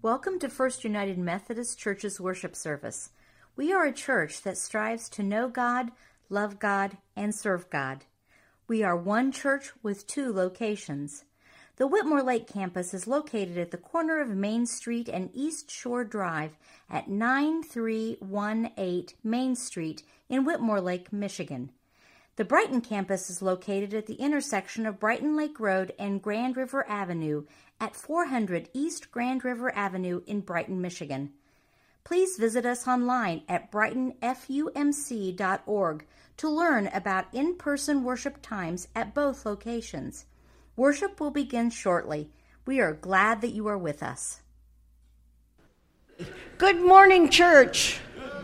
Welcome to First United Methodist Church's worship service. We are a church that strives to know God, love God, and serve God. We are one church with two locations. The Whitmore Lake campus is located at the corner of Main Street and East Shore Drive at 9318 Main Street in Whitmore Lake, Michigan. The Brighton campus is located at the intersection of Brighton Lake Road and Grand River Avenue at 400 East Grand River Avenue in Brighton, Michigan. Please visit us online at brightonfumc.org to learn about in-person worship times at both locations. Worship will begin shortly. We are glad that you are with us. Good morning, church.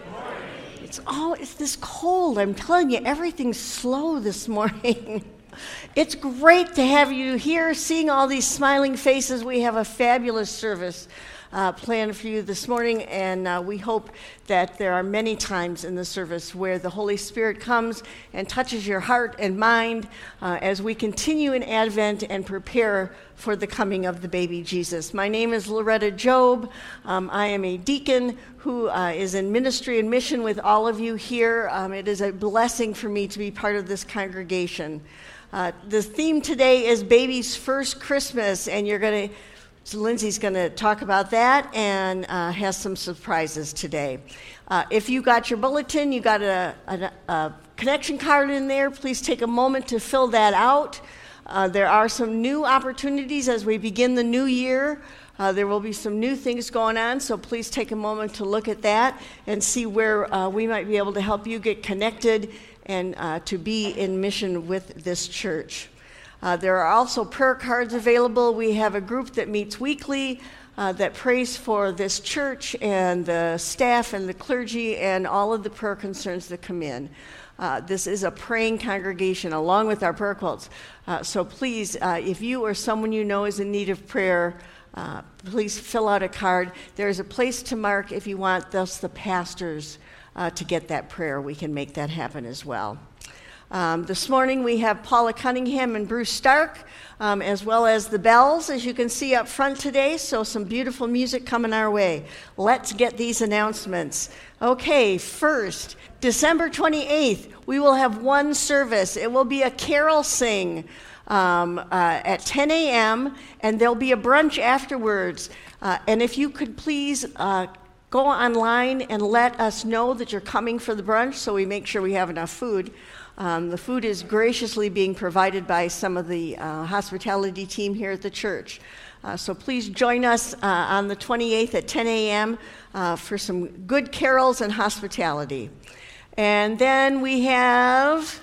It's this cold. I'm telling you, everything's slow this morning. It's great to have you here, seeing all these smiling faces. We have a fabulous service planned for you this morning, and we hope that there are many times in the service where the Holy Spirit comes and touches your heart and mind as we continue in Advent and prepare for the coming of the baby Jesus. My name is Loretta Job. I am a deacon who is in ministry and mission with all of you here. It is a blessing for me to be part of this congregation. The theme today is Baby's First Christmas, and so Lindsay's going to talk about that and has some surprises today. If you got your bulletin, you got a connection card in there, please take a moment to fill that out. There are some new opportunities as we begin the new year. There will be some new things going on, so please take a moment to look at that and see where we might be able to help you get connected and to be in mission with this church. There are also prayer cards available. We have a group that meets weekly that prays for this church and the staff and the clergy and all of the prayer concerns that come in. This is a praying congregation along with our prayer quilts. So please, if you or someone you know is in need of prayer, please fill out a card. There's a place to mark if you want the pastors to get that prayer. We can make that happen as well. This morning we have Paula Cunningham and Bruce Stark, as well as the bells, as you can see up front today, so some beautiful music coming our way. Let's get these announcements. Okay, first, December 28th, we will have one service. It will be a carol sing at 10 a.m., and there'll be a brunch afterwards. And if you could please go online and let us know that you're coming for the brunch so we make sure we have enough food. The food is graciously being provided by some of the hospitality team here at the church. So please join us on the 28th at 10 a.m. For some good carols and hospitality. And then we have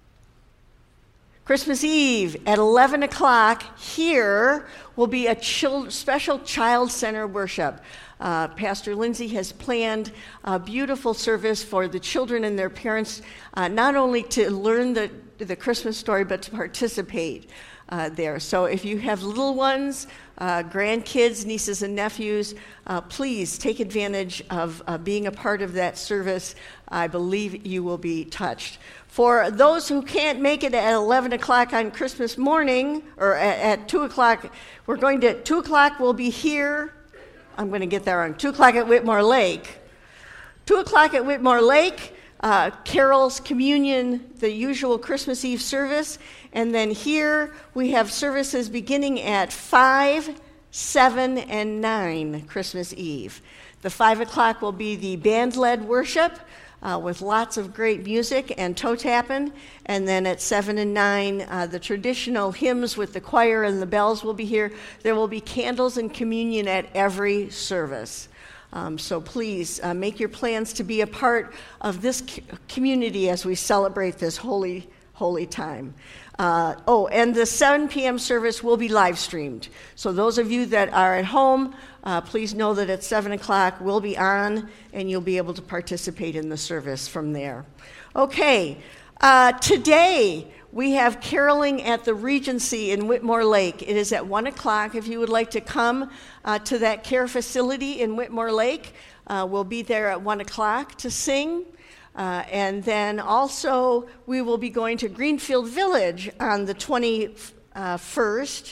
Christmas Eve at 11 o'clock. Here will be a special child center worship. Pastor Lindsay has planned a beautiful service for the children and their parents, not only to learn the Christmas story, but to participate there. So if you have little ones, grandkids, nieces and nephews, please take advantage of being a part of that service. I believe you will be touched. For those who can't make it at 11 o'clock on Christmas morning, or at 2 o'clock, 2 o'clock we'll be here. I'm going to get there on 2 o'clock at Whitmore Lake. 2 o'clock at Whitmore Lake, carols, communion, the usual Christmas Eve service. And then here we have services beginning at 5, 7, and 9 Christmas Eve. The 5 o'clock will be the band-led worship with lots of great music and toe tapping. And then at 7 and 9, the traditional hymns with the choir and the bells will be here. There will be candles and communion at every service. So please make your plans to be a part of this community as we celebrate this holy time. And the 7 p.m. service will be live streamed. So those of you that are at home, please know that at 7 o'clock we'll be on and you'll be able to participate in the service from there. Okay, today we have caroling at the Regency in Whitmore Lake. It is at 1 o'clock. If you would like to come to that care facility in Whitmore Lake, we'll be there at 1 o'clock to sing. And then also we will be going to Greenfield Village on the 21st.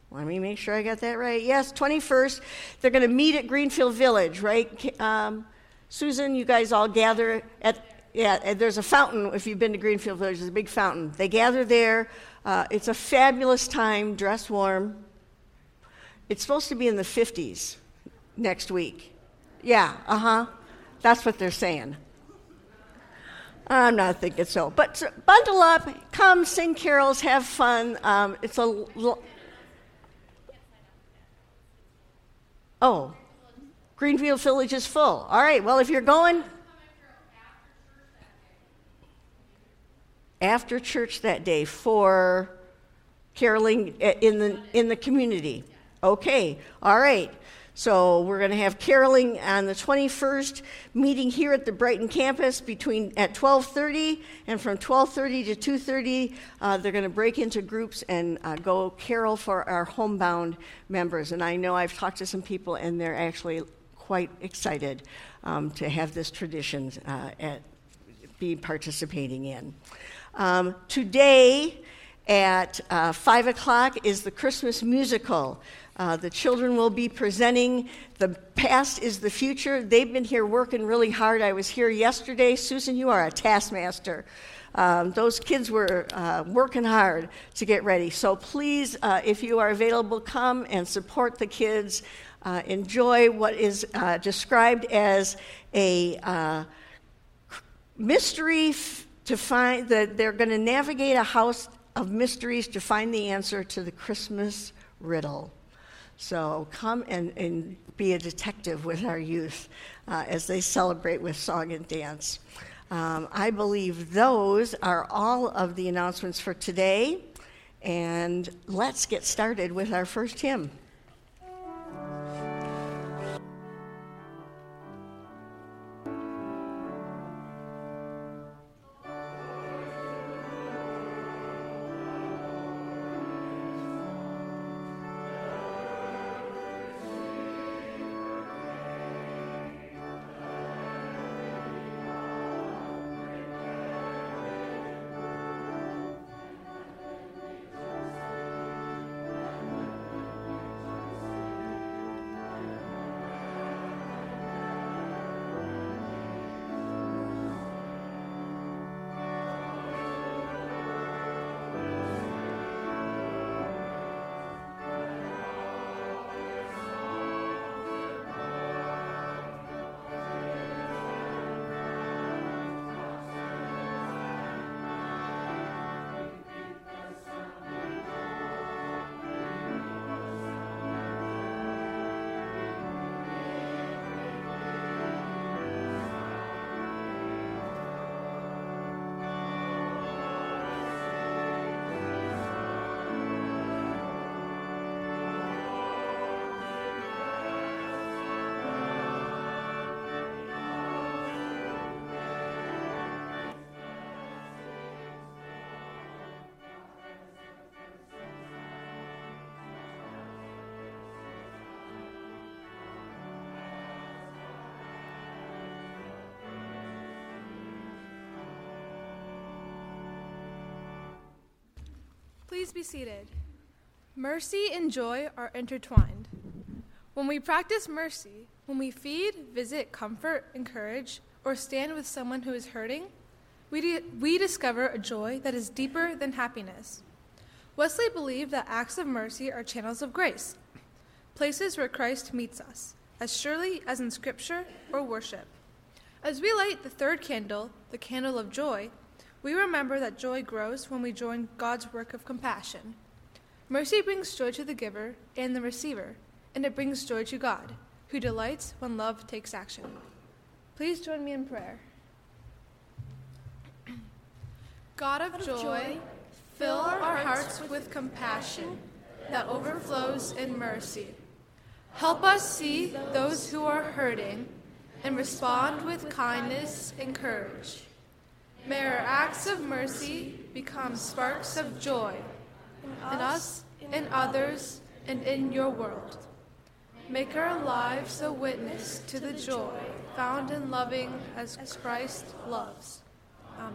Let me make sure I got that right. Yes, 21st. They're going to meet at Greenfield Village, right? Susan, you guys all gather at, there's a fountain. If you've been to Greenfield Village, there's a big fountain. They gather there. It's a fabulous time, dress warm. It's supposed to be in the 50s next week. Yeah, that's what they're saying. I'm not thinking so. But bundle up, come, sing carols, have fun. Greenfield Village is full. All right, well, if you're going after church that day for caroling in the community. Okay, all right. So we're going to have caroling on the 21st, meeting here at the Brighton campus at 12:30, and from 12:30 to 2:30, they're going to break into groups and go carol for our homebound members. And I know I've talked to some people, and they're actually quite excited to have this tradition be participating in. Today at 5 o'clock is the Christmas musical. The children will be presenting The Past is the Future. They've been here working really hard. I was here yesterday. Susan, you are a taskmaster. Those kids were working hard to get ready. So please, if you are available, come and support the kids. Enjoy what is described as a mystery to find that they're going to navigate a house of mysteries to find the answer to the Christmas riddle. So come and be a detective with our youth as they celebrate with song and dance. I believe those are all of the announcements for today. And let's get started with our first hymn. Please be seated. Mercy and joy are intertwined. When we practice mercy, when we feed, visit, comfort, encourage, or stand with someone who is hurting, we discover a joy that is deeper than happiness. Wesley believed that acts of mercy are channels of grace, places where Christ meets us, as surely as in Scripture or worship. As we light the third candle, the candle of joy, we remember that joy grows when we join God's work of compassion. Mercy brings joy to the giver and the receiver, and it brings joy to God, who delights when love takes action. Please join me in prayer. God of joy, fill our hearts with compassion that overflows in mercy. Help us see those who are hurting and respond with kindness and courage. May our acts of mercy become sparks of joy in us, in others, and in your world. Make our lives a witness to the joy found in loving as Christ loves. Amen.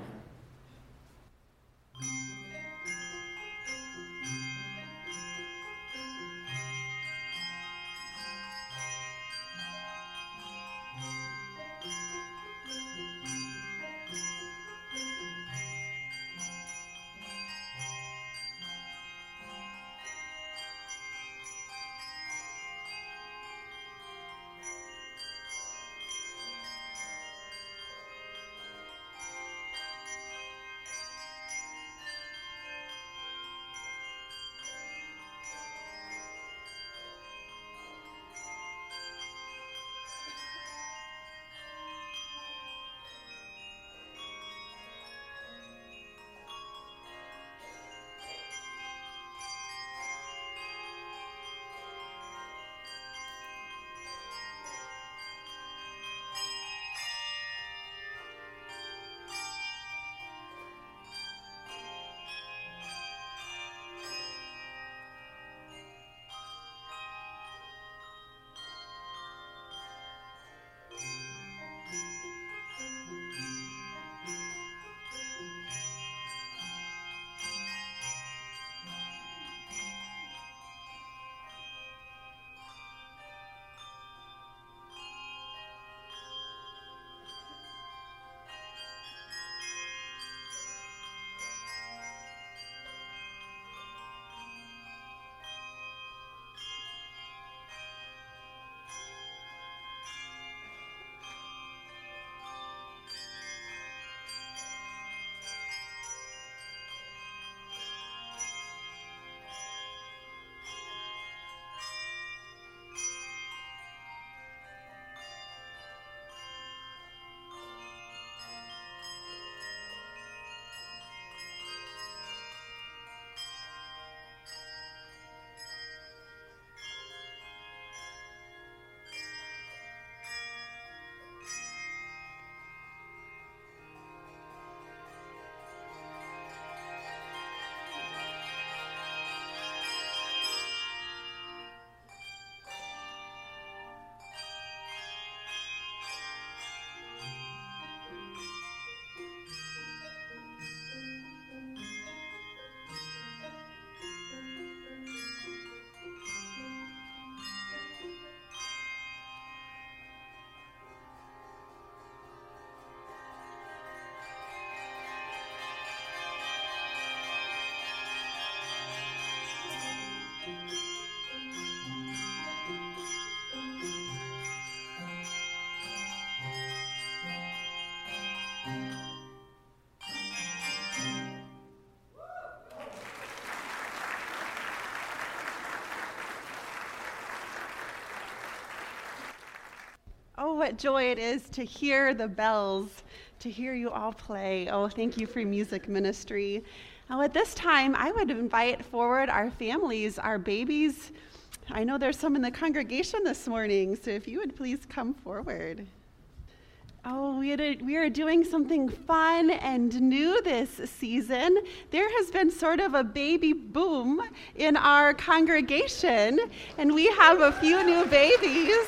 Oh, what joy it is to hear the bells, to hear you all play. Oh, thank you for music ministry. Now, at this time, I would invite forward our families, our babies. I know there's some in the congregation this morning, so if you would please come forward. Oh, we are doing something fun and new this season. There has been sort of a baby boom in our congregation, and we have a few new babies,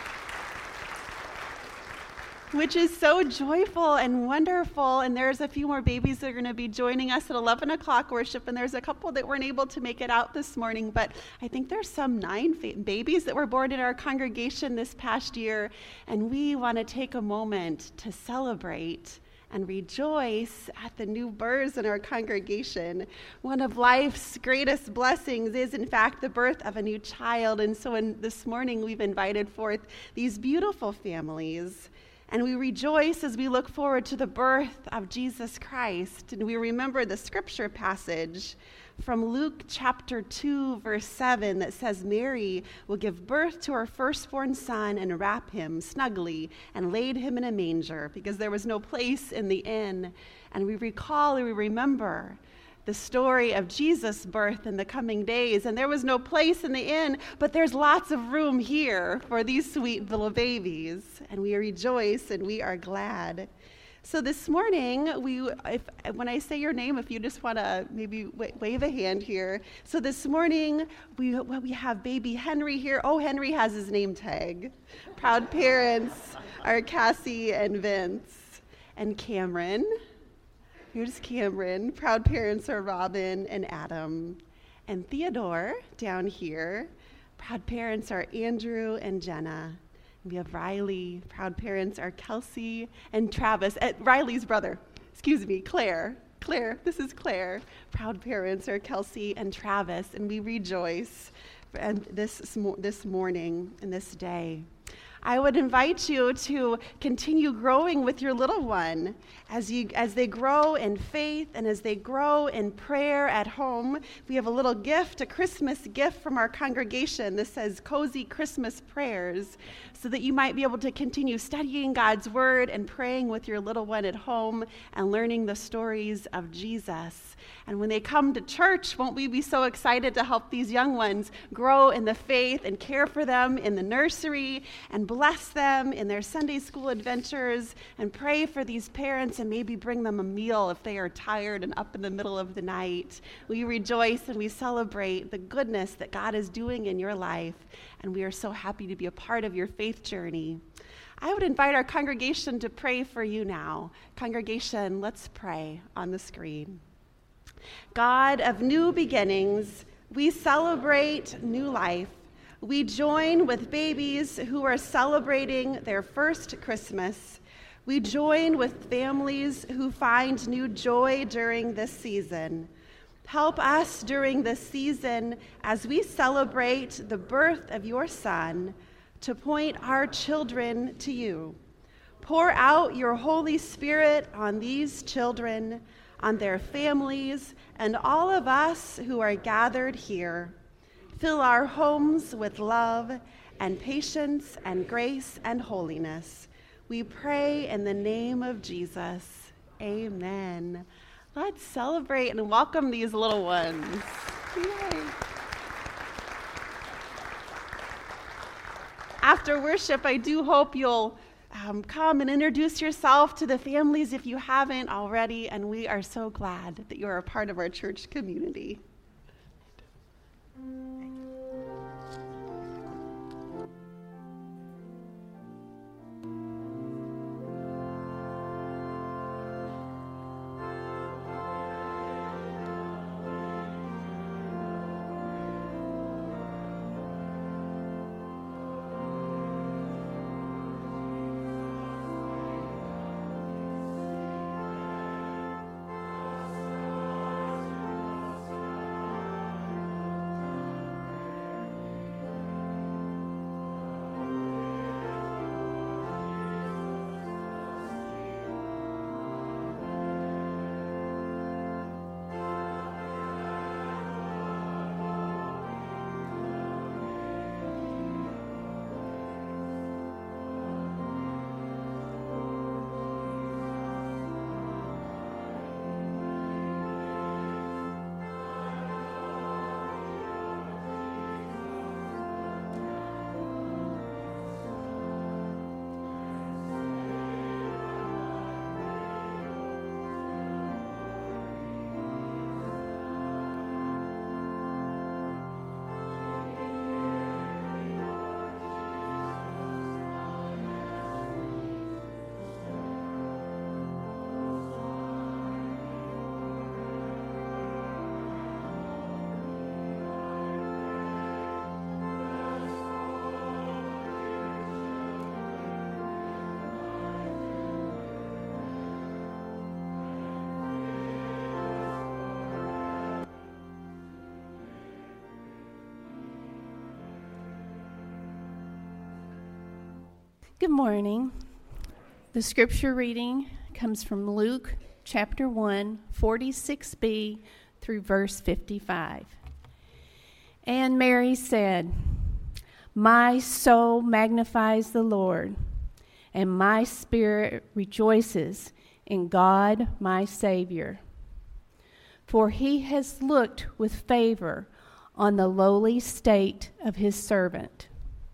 which is so joyful and wonderful. And there's a few more babies that are going to be joining us at 11 o'clock worship, and there's a couple that weren't able to make it out this morning, but I think there's some 9 babies that were born in our congregation this past year, and we want to take a moment to celebrate and rejoice at the new births in our congregation. One of life's greatest blessings is, in fact, the birth of a new child, and so this morning we've invited forth these beautiful families. And we rejoice as we look forward to the birth of Jesus Christ. And we remember the scripture passage from Luke chapter 2, verse 7 that says, Mary will give birth to her firstborn son and wrap him snugly and laid him in a manger because there was no place in the inn. And we recall and we remember the story of Jesus' birth in the coming days. And there was no place in the inn, but there's lots of room here for these sweet little babies. And we rejoice and we are glad. So this morning, when I say your name, if you just want to maybe wave a hand here. So this morning, we have baby Henry here. Oh, Henry has his name tag. Proud parents are Cassie and Vince and Cameron. Here's Cameron. Proud parents are Robin and Adam. And Theodore down here. Proud parents are Andrew and Jenna. And we have Riley. Proud parents are Kelsey and Travis. Riley's brother. Claire. Claire, this is Claire. Proud parents are Kelsey and Travis. And we rejoice this morning and this day. I would invite you to continue growing with your little one as they grow in faith and as they grow in prayer at home. We have a little gift, a Christmas gift from our congregation that says Cozy Christmas Prayers, so that you might be able to continue studying God's Word and praying with your little one at home and learning the stories of Jesus. And when they come to church, won't we be so excited to help these young ones grow in the faith and care for them in the nursery and bless them in their Sunday school adventures and pray for these parents and maybe bring them a meal if they are tired and up in the middle of the night. We rejoice and we celebrate the goodness that God is doing in your life, and we are so happy to be a part of your faith journey. I would invite our congregation to pray for you now. Congregation, let's pray on the screen. God of new beginnings, we celebrate new life. We join with babies who are celebrating their first Christmas. We join with families who find new joy during this season. Help us during this season as we celebrate the birth of your Son to point our children to you. Pour out your Holy Spirit on these children, on their families, and all of us who are gathered here. Fill our homes with love and patience and grace and holiness. We pray in the name of Jesus. Amen. Let's celebrate and welcome these little ones. Yay. After worship, I do hope you'll come and introduce yourself to the families if you haven't already, and we are so glad that you're a part of our church community. Good morning. The scripture reading comes from Luke chapter 1, 46b through verse 55. And Mary said, "My soul magnifies the Lord, and my spirit rejoices in God my Savior. For he has looked with favor on the lowly state of his servant.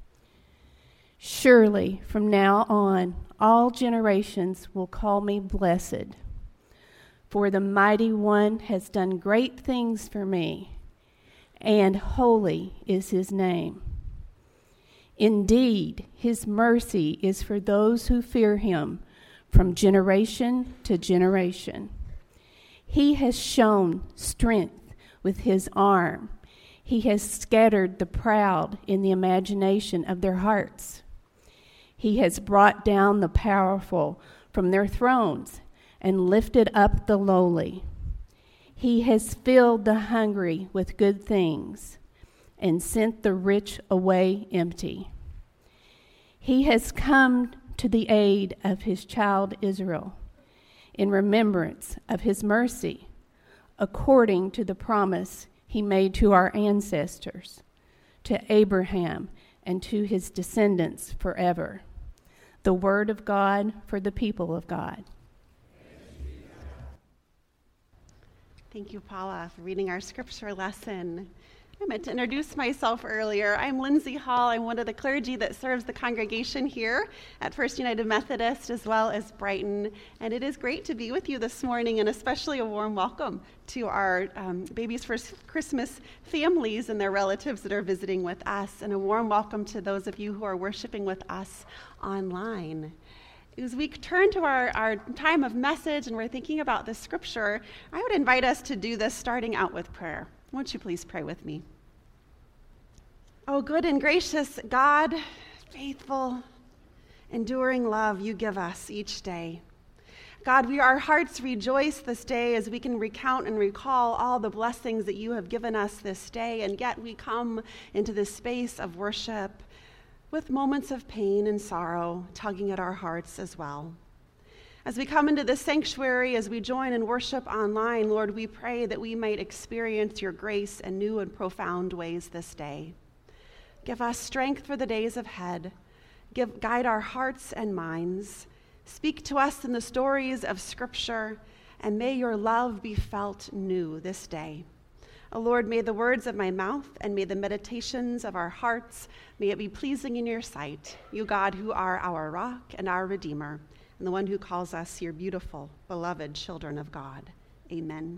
Surely from now on all generations will call me blessed, for the Mighty One has done great things for me, and holy is his name. Indeed, his mercy is for those who fear him from generation to generation. He has shown strength with his arm. He has scattered the proud in the imagination of their hearts. He has brought down the powerful from their thrones and lifted up the lowly. He has filled the hungry with good things and sent the rich away empty. He has come to the aid of his child Israel in remembrance of his mercy, according to the promise he made to our ancestors, to Abraham and to his descendants forever." The word of God for the people of God. Thank you, Paula, for reading our scripture lesson. I meant to introduce myself earlier. I'm Lindsay Hall. I'm one of the clergy that serves the congregation here at First United Methodist as well as Brighton. And it is great to be with you this morning, and especially a warm welcome to our Babies First Christmas families and their relatives that are visiting with us, and a warm welcome to those of you who are worshiping with us online. As we turn to our time of message and we're thinking about the scripture, I would invite us to do this starting out with prayer. Won't you please pray with me? Oh, good and gracious God, faithful, enduring love you give us each day. God, our hearts rejoice this day as we can recount and recall all the blessings that you have given us this day, and yet we come into this space of worship with moments of pain and sorrow tugging at our hearts as well. As we come into this sanctuary, as we join in worship online, Lord, we pray that we might experience your grace in new and profound ways this day. Give us strength for the days ahead. Guide our hearts and minds. Speak to us in the stories of Scripture, and may your love be felt new this day. O Lord, may the words of my mouth and may the meditations of our hearts, may it be pleasing in your sight, you God who are our rock and our Redeemer, and the one who calls us your beautiful, beloved children of God. Amen.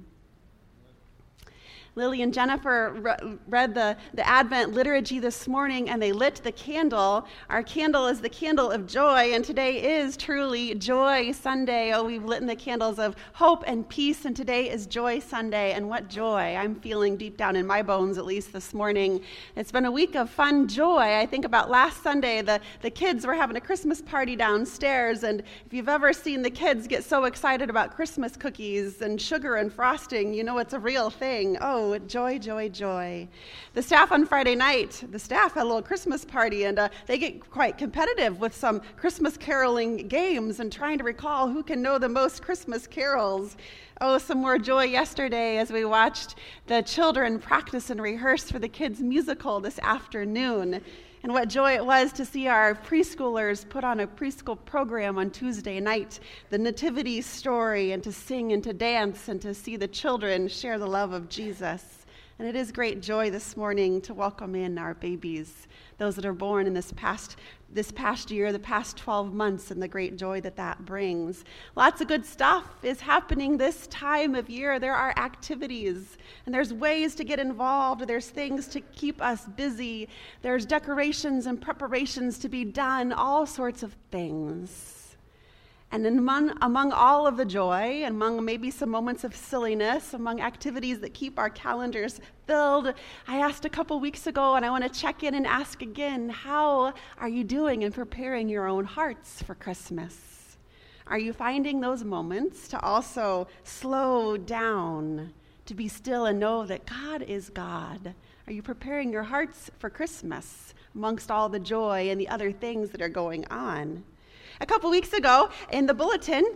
Lily and Jennifer read the Advent liturgy this morning, and they lit the candle. Our candle is the candle of joy, and today is truly Joy Sunday. Oh, we've lit the candles of hope and peace, and today is Joy Sunday, and what joy I'm feeling deep down in my bones, at least this morning. It's been a week of fun joy. I think about last Sunday, the kids were having a Christmas party downstairs, and if you've ever seen the kids get so excited about Christmas cookies and sugar and frosting, you know it's a real thing. Oh, joy, joy, joy. The staff on Friday night, the staff had a little Christmas party, and they get quite competitive with some Christmas caroling games and trying to recall who can know the most Christmas carols. Oh, some more joy yesterday as we watched the children practice and rehearse for the kids' musical this afternoon. And what joy it was to see our preschoolers put on a preschool program on Tuesday night, the Nativity story, and to sing and to dance and to see the children share the love of Jesus. And it is great joy this morning to welcome in our babies, those that are born in this past year, the past 12 months, and the great joy that brings. Lots of good stuff is happening this time of year. There are activities, and there's ways to get involved. There's things to keep us busy. There's decorations and preparations to be done, all sorts of things. And among all of the joy, and among maybe some moments of silliness, among activities that keep our calendars filled, I asked a couple weeks ago, and I want to check in and ask again, how are you doing in preparing your own hearts for Christmas? Are you finding those moments to also slow down, to be still and know that God is God? Are you preparing your hearts for Christmas? amongst all the joy and the other things that are going on. A couple weeks ago in the bulletin,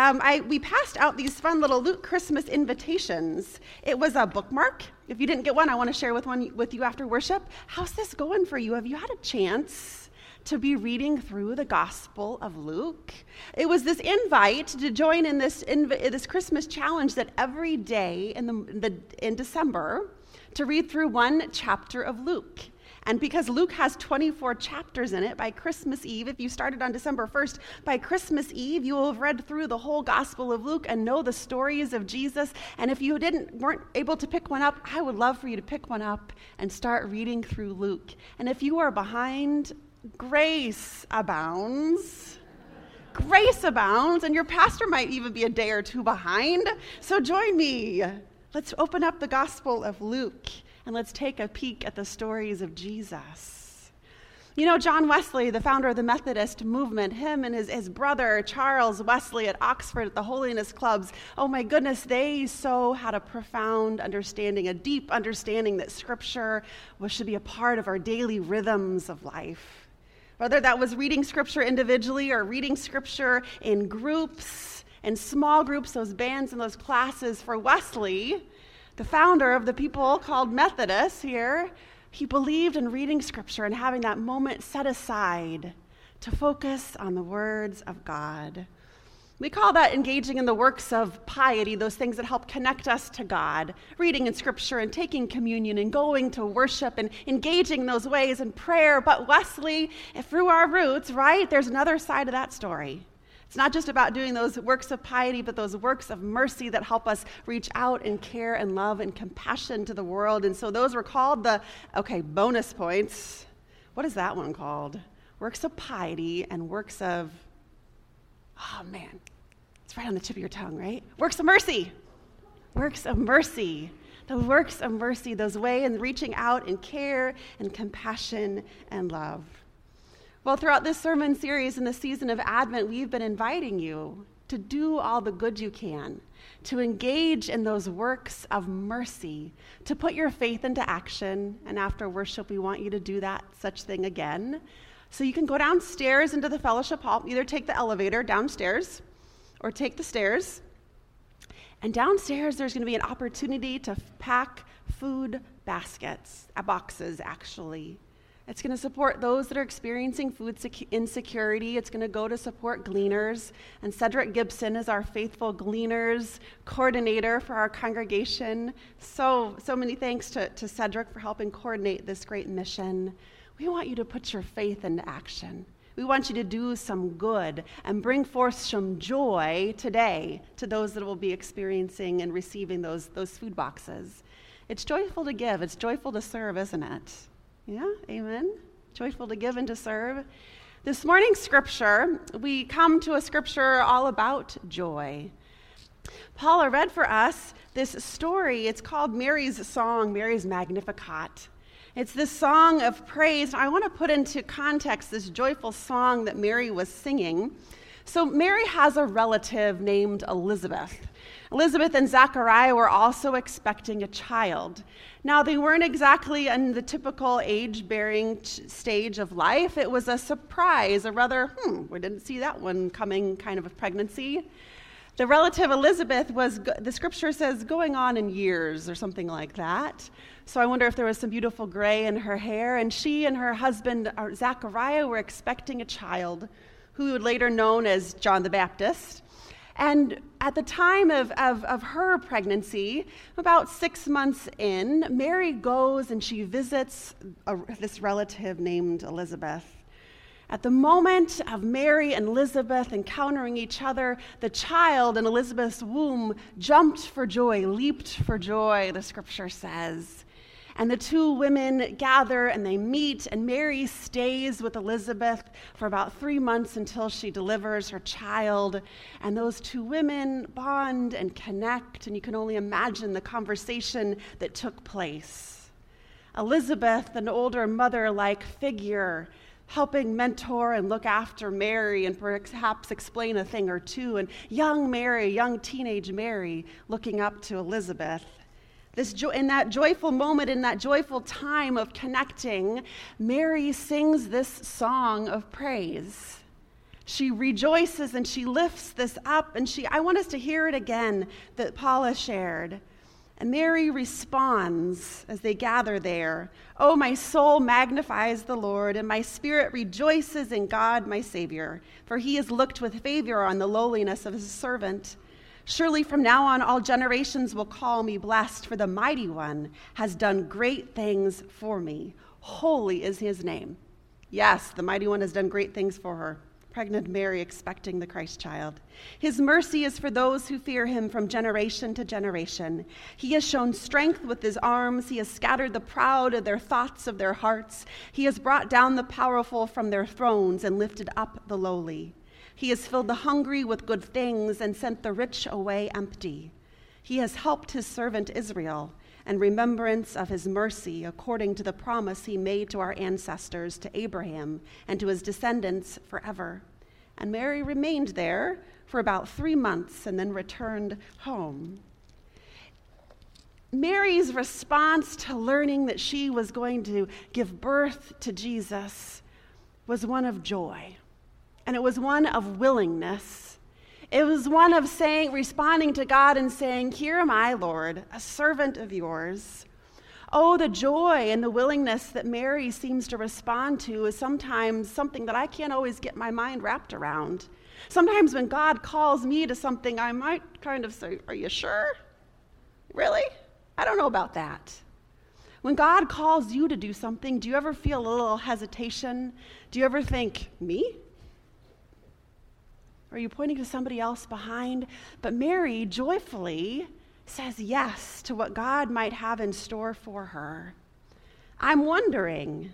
we passed out these fun little Luke Christmas invitations. It was a bookmark. If you didn't get one, I want to share with you after worship. How's this going for you? Have you had a chance to be reading through the Gospel of Luke? It was this invite to join in this Christmas challenge that every day in December to read through one chapter of Luke. And because Luke has 24 chapters in it, by Christmas Eve, if you started on December 1st, by Christmas Eve, you will have read through the whole Gospel of Luke and know the stories of Jesus. And if you weren't able to pick one up, I would love for you to pick one up and start reading through Luke. And if you are behind, grace abounds. Grace abounds, and your pastor might even be a day or two behind. So join me. Let's open up the Gospel of Luke. And let's take a peek at the stories of Jesus. You know, John Wesley, the founder of the Methodist movement, him and his brother, Charles Wesley, at Oxford at the Holiness Clubs, oh my goodness, they so had a profound understanding, a deep understanding that Scripture should be a part of our daily rhythms of life. Whether that was reading Scripture individually or reading Scripture in groups, in small groups, those bands and those classes. For Wesley, the founder of the people called Methodists here, he believed in reading Scripture and having that moment set aside to focus on the words of God. We call that engaging in the works of piety, those things that help connect us to God, reading in Scripture and taking communion and going to worship and engaging in those ways in prayer. But Wesley, through our roots, right, there's another side of that story. It's not just about doing those works of piety, but those works of mercy that help us reach out and care and love and compassion to the world. And so those were called bonus points. What is that one called? Works of piety and works of, oh man, it's right on the tip of your tongue, right? Works of mercy. Works of mercy. The works of mercy, those ways in reaching out in care and compassion and love. Well, throughout this sermon series in the season of Advent, we've been inviting you to do all the good you can, to engage in those works of mercy, to put your faith into action. And after worship, we want you to do such thing again. So you can go downstairs into the fellowship hall, either take the elevator downstairs or take the stairs. And downstairs, there's going to be an opportunity to pack food boxes, actually. It's going to support those that are experiencing food insecurity. It's going to go to support gleaners. And Cedric Gibson is our faithful gleaners coordinator for our congregation. So many thanks to Cedric for helping coordinate this great mission. We want you to put your faith into action. We want you to do some good and bring forth some joy today to those that will be experiencing and receiving those food boxes. It's joyful to give. It's joyful to serve, isn't it? Yeah, amen. Joyful to give and to serve. This morning's scripture, we come to a scripture all about joy. Paula read for us this story. It's called Mary's Song, Mary's Magnificat. It's this song of praise. I want to put into context this joyful song that Mary was singing. So Mary has a relative named Elizabeth. Elizabeth and Zachariah were also expecting a child. Now, they weren't exactly in the typical age-bearing stage of life. It was a surprise, a rather, we didn't see that one coming kind of a pregnancy. The relative Elizabeth was, the scripture says, going on in years or something like that. So I wonder if there was some beautiful gray in her hair. And she and her husband, Zachariah, were expecting a child who would later known as John the Baptist. And at the time of her pregnancy, about 6 months in, Mary goes and she visits this relative named Elizabeth. At the moment of Mary and Elizabeth encountering each other, the child in Elizabeth's womb jumped for joy, leaped for joy, the scripture says. And the two women gather and they meet, and Mary stays with Elizabeth for about 3 months until she delivers her child. And those two women bond and connect, and you can only imagine the conversation that took place. Elizabeth, an older mother-like figure, helping mentor and look after Mary and perhaps explain a thing or two. And young Mary, young teenage Mary, looking up to Elizabeth. In that joyful moment, in that joyful time of connecting, Mary sings this song of praise. She rejoices and she lifts this up, and I want us to hear it again that Paula shared. And Mary responds as they gather there, "Oh, my soul magnifies the Lord, and my spirit rejoices in God my Savior, for he has looked with favor on the lowliness of his servant. Surely from now on all generations will call me blessed, for the Mighty One has done great things for me. Holy is his name." Yes, the Mighty One has done great things for her. Pregnant Mary expecting the Christ child. His mercy is for those who fear him from generation to generation. He has shown strength with his arms. He has scattered the proud of their thoughts of their hearts. He has brought down the powerful from their thrones and lifted up the lowly. He has filled the hungry with good things and sent the rich away empty. He has helped his servant Israel in remembrance of his mercy, according to the promise he made to our ancestors, to Abraham, and to his descendants forever. And Mary remained there for about 3 months and then returned home. Mary's response to learning that she was going to give birth to Jesus was one of joy. And it was one of willingness. It was one of responding to God and saying, "Here am I, Lord, a servant of yours." Oh, the joy and the willingness that Mary seems to respond to is sometimes something that I can't always get my mind wrapped around. Sometimes when God calls me to something, I might kind of say, "Are you sure? Really? I don't know about that." When God calls you to do something, do you ever feel a little hesitation? Do you ever think, "Me? Are you pointing to somebody else behind?" But Mary joyfully says yes to what God might have in store for her. I'm wondering,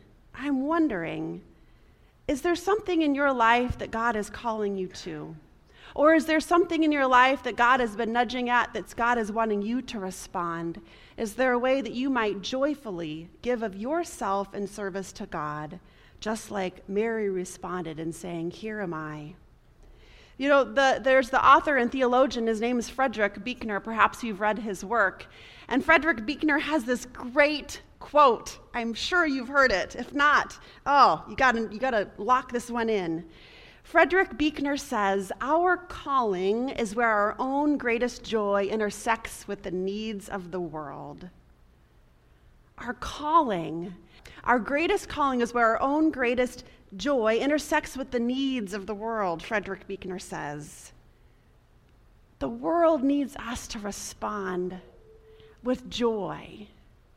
is there something in your life that God is calling you to? Or is there something in your life that God has been nudging at that God is wanting you to respond? Is there a way that you might joyfully give of yourself in service to God, just like Mary responded in saying, "Here am I"? You know, there's the author and theologian, his name is Frederick Buechner. Perhaps you've read his work. And Frederick Buechner has this great quote. I'm sure you've heard it. If not, you gotta lock this one in. Frederick Buechner says, "Our calling is where our own greatest joy intersects with the needs of the world." Our greatest calling is where our own greatest joy intersects with the needs of the world, Frederick Buechner says. The world needs us to respond with joy.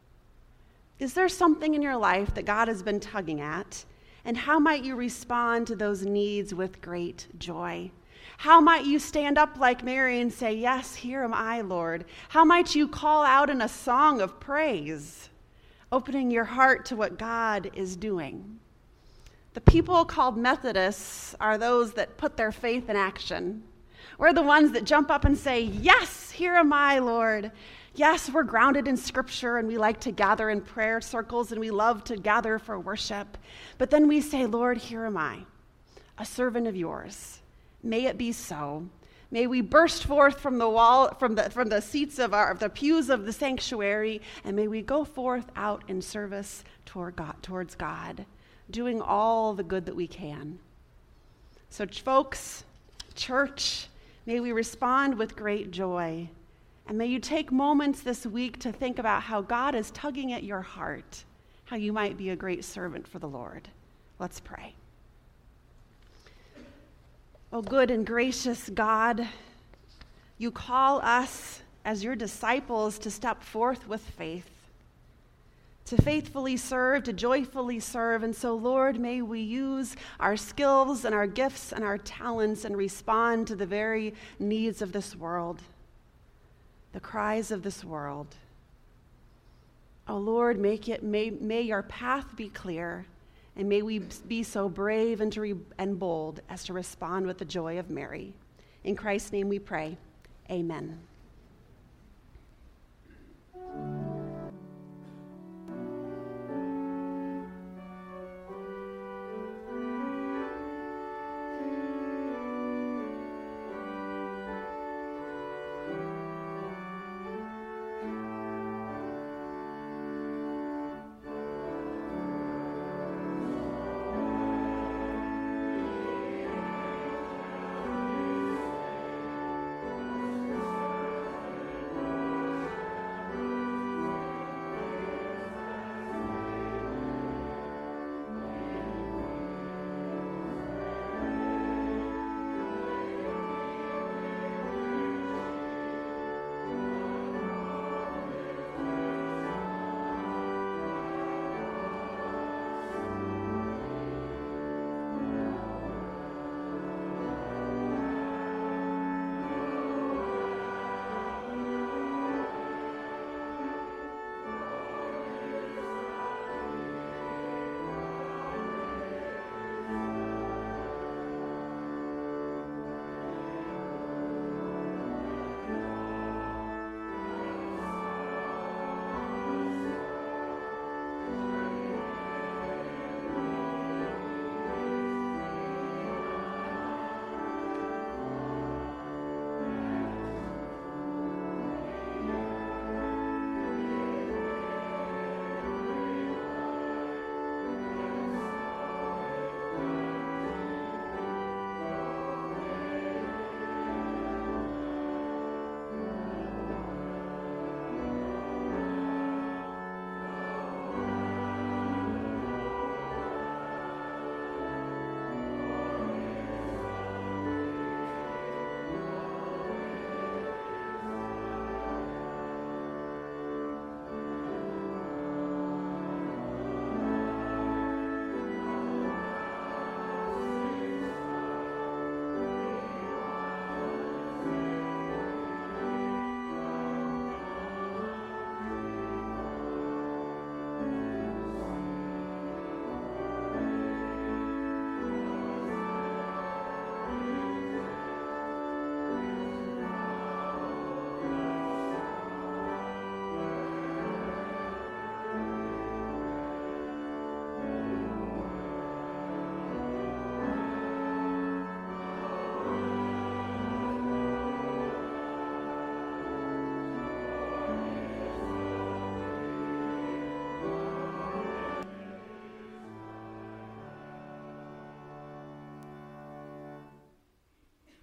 Is there something in your life that God has been tugging at? And how might you respond to those needs with great joy? How might you stand up like Mary and say, "Yes, here am I, Lord"? How might you call out in a song of praise, opening your heart to what God is doing? The people called Methodists are those that put their faith in action. We're the ones that jump up and say, "Yes, here am I, Lord." Yes, we're grounded in Scripture, and we like to gather in prayer circles, and we love to gather for worship. But then we say, "Lord, here am I, a servant of yours. May it be so. May we burst forth from the wall, from the seats of the pews of the sanctuary, and may we go forth out in service towards God, doing all the good that we can." So, folks, church, may we respond with great joy. And may you take moments this week to think about how God is tugging at your heart, how you might be a great servant for the Lord. Let's pray. Oh, good and gracious God, you call us as your disciples to step forth with faith, to faithfully serve, to joyfully serve. And so, Lord, may we use our skills and our gifts and our talents and respond to the very needs of this world, the cries of this world. Oh, Lord, may your path be clear, and may we be so brave and bold as to respond with the joy of Mary. In Christ's name we pray. Amen.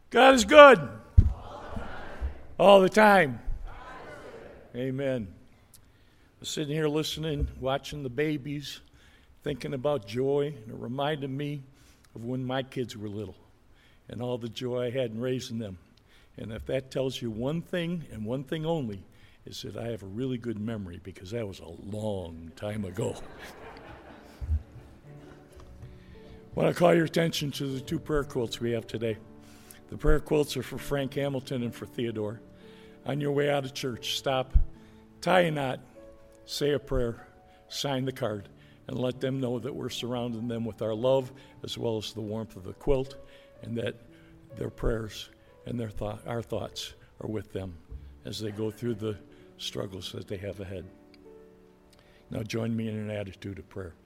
God is good. All the time. Amen. I was sitting here listening, watching the babies, thinking about joy, and it reminded me of when my kids were little and all the joy I had in raising them. And if that tells you one thing and one thing only, is that I have a really good memory because that was a long time ago. I want to call your attention to the two prayer quilts we have today. The prayer quilts are for Frank Hamilton and for Theodore. On your way out of church, stop, tie a knot, say a prayer, sign the card, and let them know that we're surrounding them with our love as well as the warmth of the quilt, and that their prayers and our thoughts are with them as they go through the struggles that they have ahead. Now join me in an attitude of prayer.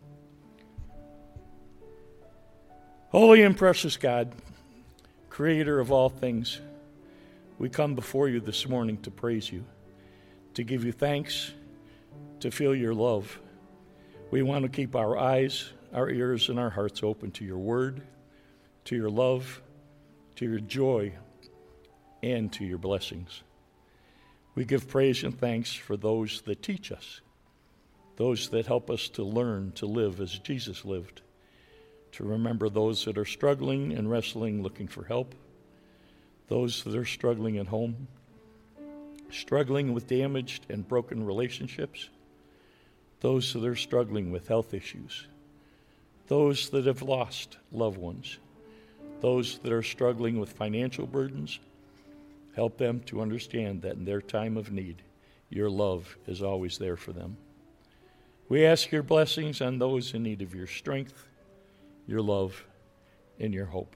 Holy and precious God, Creator of all things, we come before you this morning to praise you, to give you thanks, to feel your love. We want to keep our eyes, our ears, and our hearts open to your word, to your love, to your joy, and to your blessings. We give praise and thanks for those that teach us, those that help us to learn to live as Jesus lived, to remember those that are struggling and wrestling, looking for help, those that are struggling at home, struggling with damaged and broken relationships, those that are struggling with health issues, those that have lost loved ones, those that are struggling with financial burdens. Help them to understand that in their time of need, your love is always there for them. We ask your blessings on those in need of your strength, your love, and your hope.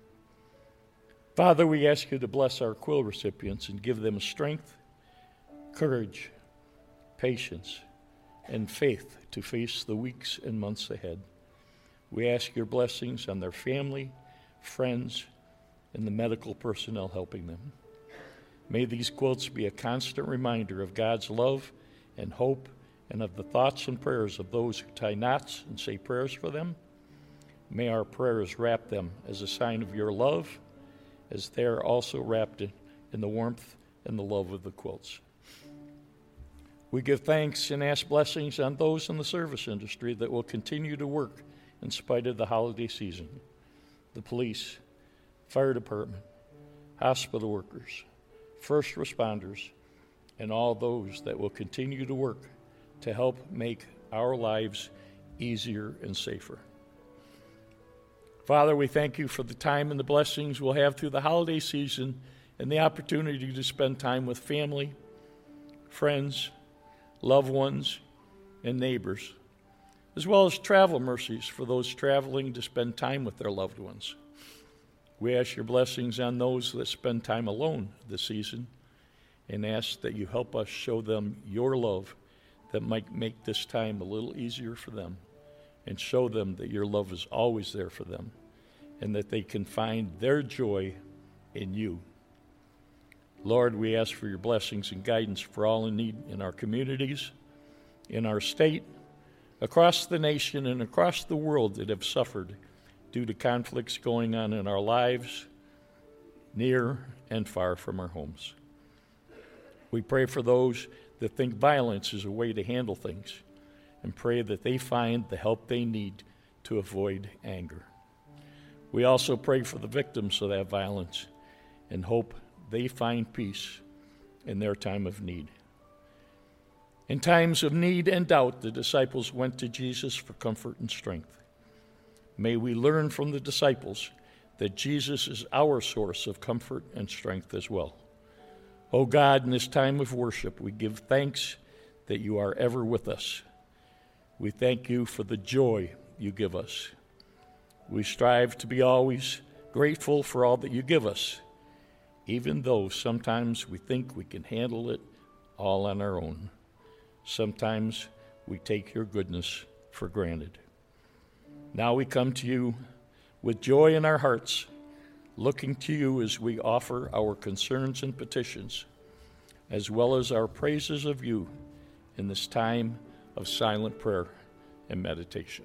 Father, we ask you to bless our quill recipients and give them strength, courage, patience, and faith to face the weeks and months ahead. We ask your blessings on their family, friends, and the medical personnel helping them. May these quilts be a constant reminder of God's love and hope and of the thoughts and prayers of those who tie knots and say prayers for them. May our prayers wrap them as a sign of your love, as they are also wrapped in the warmth and the love of the quilts. We give thanks and ask blessings on those in the service industry that will continue to work in spite of the holiday season. The police, fire department, hospital workers, first responders, and all those that will continue to work to help make our lives easier and safer. Father, we thank you for the time and the blessings we'll have through the holiday season and the opportunity to spend time with family, friends, loved ones, and neighbors, as well as travel mercies for those traveling to spend time with their loved ones. We ask your blessings on those that spend time alone this season and ask that you help us show them your love that might make this time a little easier for them, and show them that your love is always there for them and that they can find their joy in you. Lord, we ask for your blessings and guidance for all in need in our communities, in our state, across the nation, and across the world that have suffered due to conflicts going on in our lives, near and far from our homes. We pray for those that think violence is a way to handle things, and pray that they find the help they need to avoid anger. We also pray for the victims of that violence and hope they find peace in their time of need. In times of need and doubt, the disciples went to Jesus for comfort and strength. May we learn from the disciples that Jesus is our source of comfort and strength as well. Oh God, in this time of worship, we give thanks that you are ever with us. We thank you for the joy you give us. We strive to be always grateful for all that you give us, even though sometimes we think we can handle it all on our own. Sometimes we take your goodness for granted. Now we come to you with joy in our hearts, looking to you as we offer our concerns and petitions, as well as our praises of you in this time of silent prayer and meditation.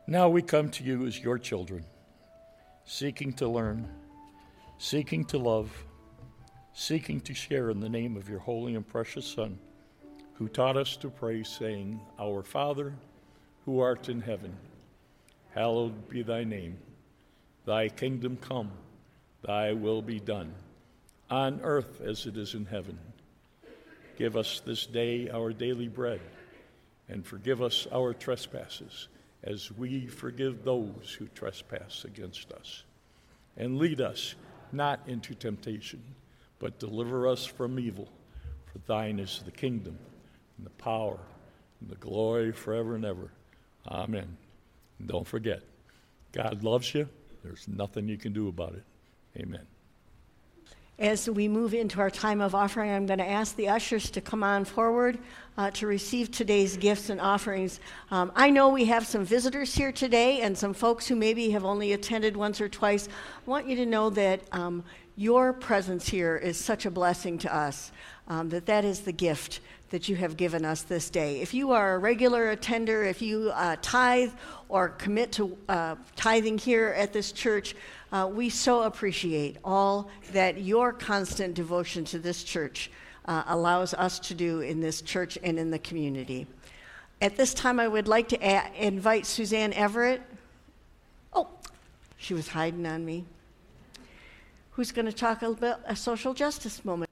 Now we come to you as your children, seeking to learn, seeking to love, seeking to share in the name of your holy and precious Son, who taught us to pray, saying, Our Father, who art in heaven, hallowed be thy name. Thy kingdom come, thy will be done, on earth as it is in heaven. Give us this day our daily bread, and forgive us our trespasses, as we forgive those who trespass against us. And lead us not into temptation, but deliver us from evil. For thine is the kingdom, and the power, and the glory forever and ever. Amen. And don't forget, God loves you. There's nothing you can do about it. Amen. As we move into our time of offering, I'm going to ask the ushers to come on forward to receive today's gifts and offerings. I know we have some visitors here today and some folks who maybe have only attended once or twice. I want you to know that your presence here is such a blessing to us, that is the gift that you have given us this day. If you are a regular attender, if you tithe or commit to tithing here at this church, we so appreciate all that your constant devotion to this church allows us to do in this church and in the community. At this time, I would like to invite Suzanne Everett. Oh, she was hiding on me. Who's going to talk a little bit a social justice moment?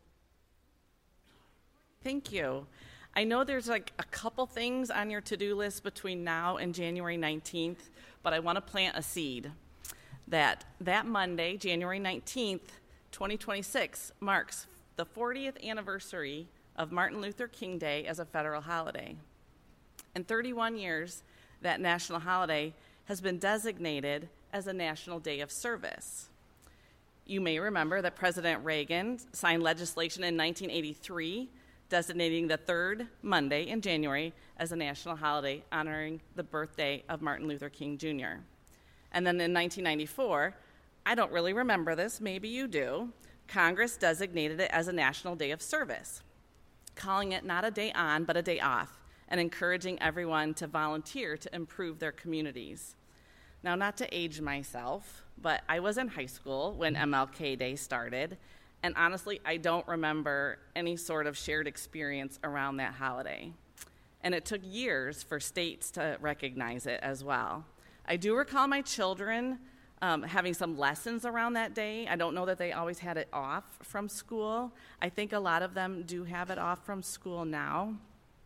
Thank you. I know there's like a couple things on your to-do list between now and January 19th, but I want to plant a seed that Monday, January 19th, 2026, marks the 40th anniversary of Martin Luther King Day as a federal holiday. In 31 years, that national holiday has been designated as a National Day of Service. You may remember that President Reagan signed legislation in 1983 designating the third Monday in January as a national holiday honoring the birthday of Martin Luther King Jr. And then in 1994, I don't really remember this, maybe you do, Congress designated it as a National Day of Service, calling it not a day on, but a day off, and encouraging everyone to volunteer to improve their communities. Now, not to age myself, but I was in high school when MLK Day started, and honestly, I don't remember any sort of shared experience around that holiday. And it took years for states to recognize it as well. I do recall my children having some lessons around that day. I don't know that they always had it off from school. I think a lot of them do have it off from school now.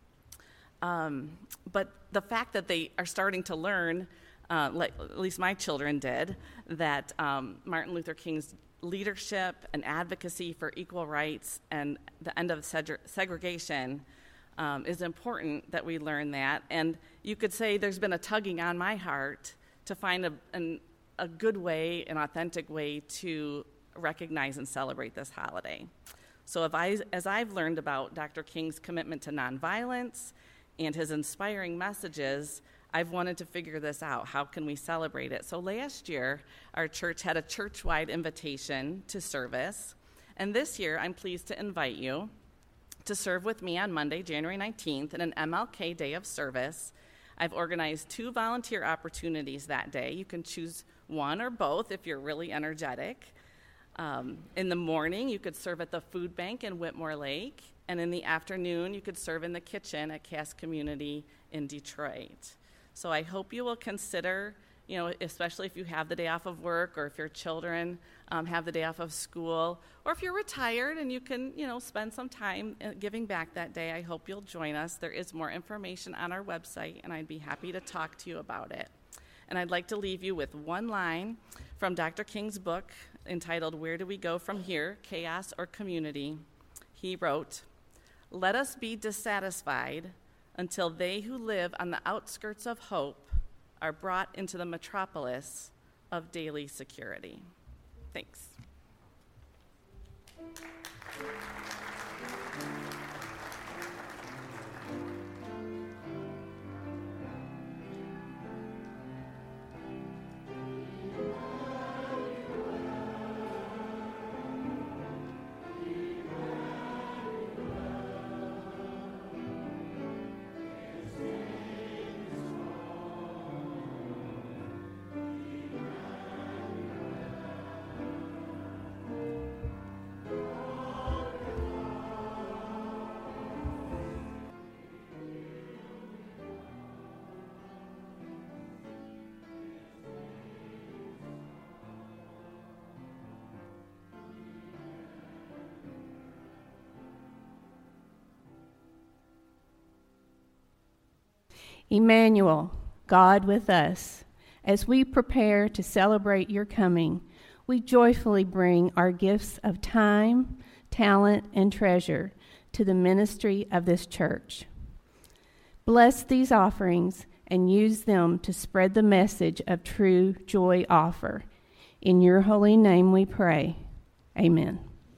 But the fact that they are starting to learn, like at least my children did, that Martin Luther King's leadership and advocacy for equal rights and the end of segregation is important that we learn that. And you could say there's been a tugging on my heart to find a good way, an authentic way to recognize and celebrate this holiday. So as I've learned about Dr. King's commitment to nonviolence and his inspiring messages, I've wanted to figure this out. How can we celebrate it? So last year, our church had a church-wide invitation to service. And this year, I'm pleased to invite you to serve with me on Monday, January 19th, in an MLK Day of Service. I've organized 2 volunteer opportunities that day. You can choose one or both if you're really energetic. In the morning, you could serve at the food bank in Whitmore Lake. And in the afternoon, you could serve in the kitchen at Cass Community in Detroit. So I hope you will consider, especially if you have the day off of work or if your children have the day off of school, or if you're retired and you can, spend some time giving back that day, I hope you'll join us. There is more information on our website, and I'd be happy to talk to you about it. And I'd like to leave you with one line from Dr. King's book entitled, Where Do We Go From Here, Chaos or Community? He wrote, "Let us be dissatisfied until they who live on the outskirts of hope are brought into the metropolis of daily security." Thanks. Emmanuel, God with us, as we prepare to celebrate your coming, we joyfully bring our gifts of time, talent, and treasure to the ministry of this church. Bless these offerings and use them to spread the message of true joy offer. In your holy name we pray. Amen.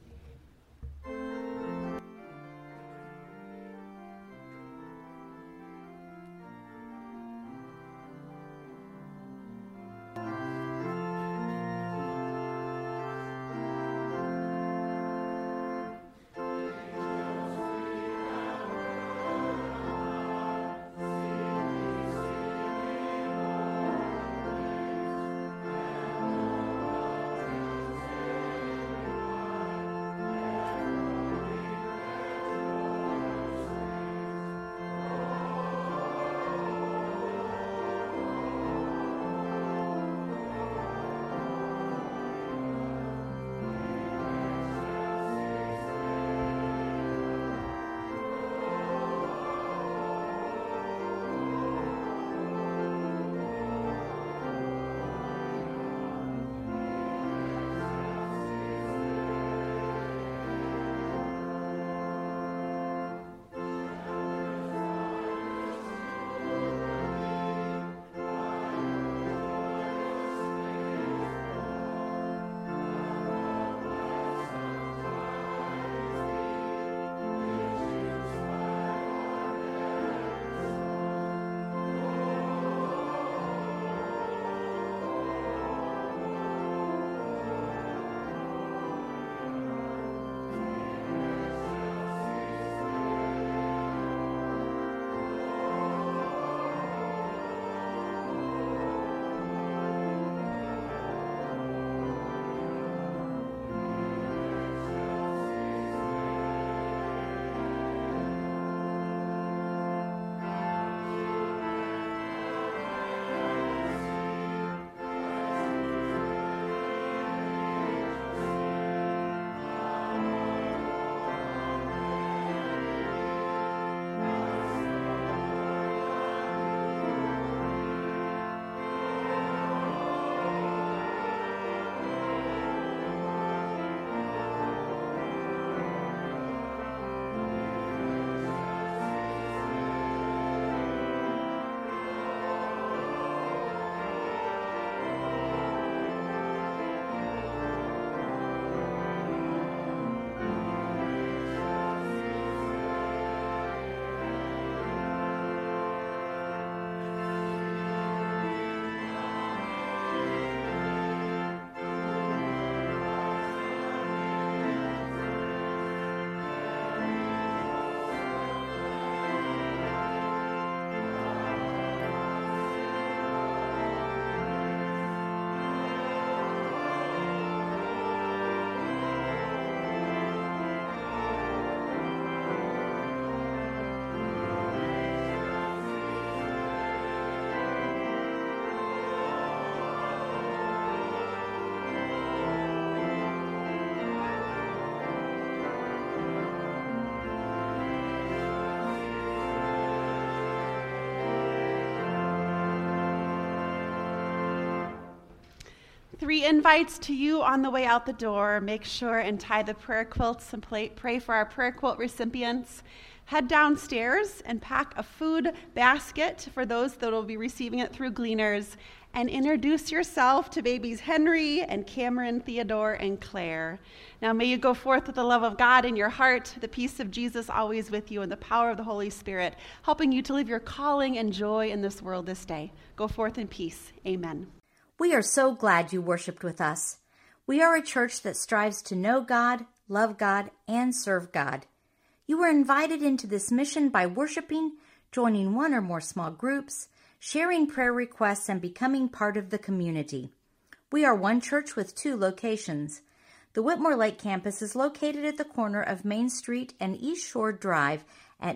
Three invites to you on the way out the door. Make sure and tie the prayer quilts and pray for our prayer quilt recipients. Head downstairs and pack a food basket for those that will be receiving it through Gleaners. And introduce yourself to babies Henry and Cameron, Theodore, and Claire. Now may you go forth with the love of God in your heart, the peace of Jesus always with you, and the power of the Holy Spirit, helping you to live your calling and joy in this world this day. Go forth in peace. Amen. We are so glad you worshiped with us. We are a church that strives to know God, love God, and serve God. You were invited into this mission by worshiping, joining one or more small groups, sharing prayer requests, and becoming part of the community. We are one church with two locations. The Whitmore Lake campus is located at the corner of Main Street and East Shore Drive at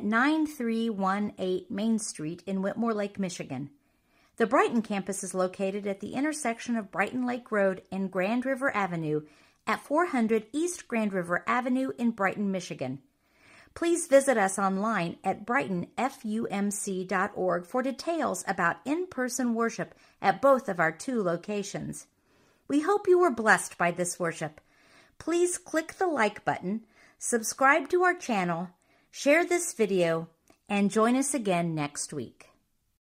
9318 Main Street in Whitmore Lake, Michigan. The Brighton campus is located at the intersection of Brighton Lake Road and Grand River Avenue at 400 East Grand River Avenue in Brighton, Michigan. Please visit us online at brightonfumc.org for details about in-person worship at both of our 2 locations. We hope you were blessed by this worship. Please click the like button, subscribe to our channel, share this video, and join us again next week.